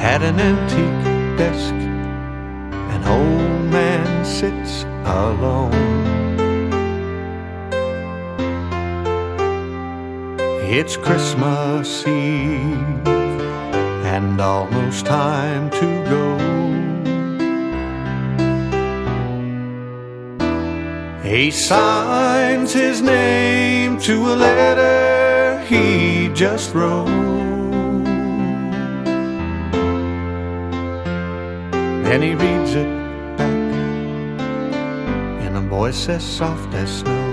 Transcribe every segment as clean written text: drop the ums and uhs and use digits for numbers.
at an antique desk. An old man sits alone. It's Christmas Eve and almost time to go. He signs his name to a letter he just wrote. Then he reads it back in a voice as soft as snow.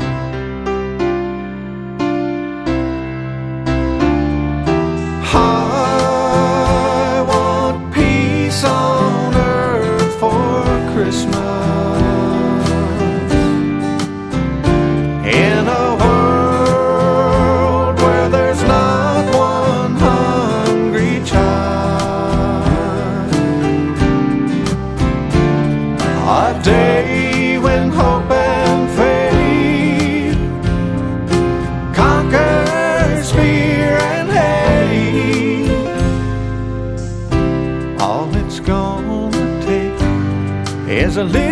I want peace on earth for Christmas, in a world where there's not one hungry child. A day when hope and faith conquers fear and hate. All it's gonna take is a little